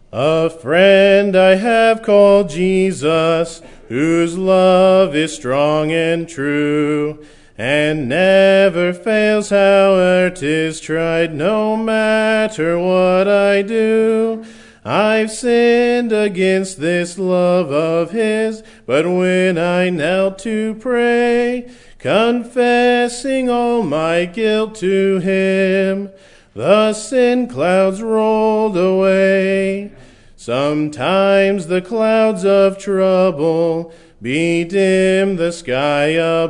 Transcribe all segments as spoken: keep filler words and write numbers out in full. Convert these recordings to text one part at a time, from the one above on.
A friend I have called Jesus, whose love is strong and true, and never fails howe'er 'tis tried, no matter what I do. I've sinned against this love of his, but when I knelt to pray, confessing all my guilt to him, the sin clouds rolled away. Sometimes the clouds of trouble bedim the sky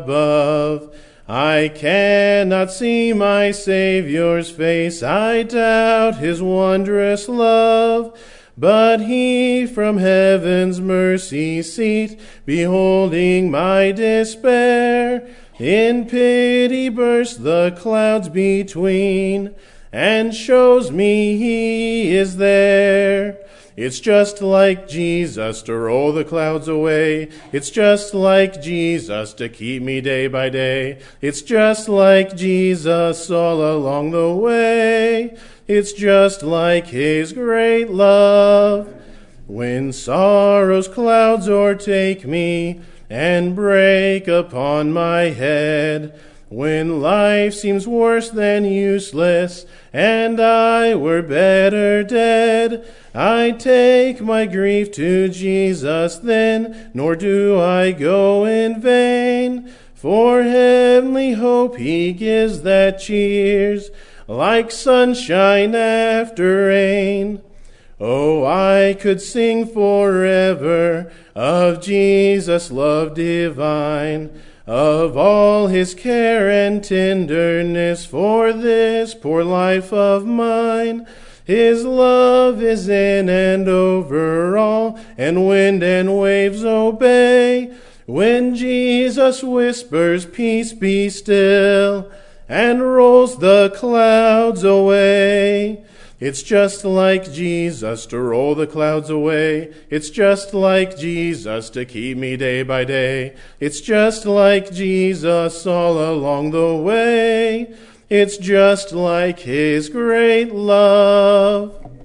above. I cannot see my Savior's face, I doubt his wondrous love. But he from heaven's mercy seat, beholding my despair, in pity burst the clouds between, and shows me he is there. It's just like Jesus to roll the clouds away. It's just like Jesus to keep me day by day. It's just like Jesus all along the way. It's just like his great love. When sorrow's clouds o'ertake me and break upon my head, when life seems worse than useless, and I were better dead, I take my grief to Jesus then, nor do I go in vain. For heavenly hope he gives that cheers, like sunshine after rain. Oh, I could sing forever of Jesus' love divine, of all his care and tenderness for this poor life of mine. His love is in and over all, and wind and waves obey. When Jesus whispers, peace be still, and rolls the clouds away. It's just like Jesus to roll the clouds away. It's just like Jesus to keep me day by day. It's just like Jesus all along the way. It's just like his great love.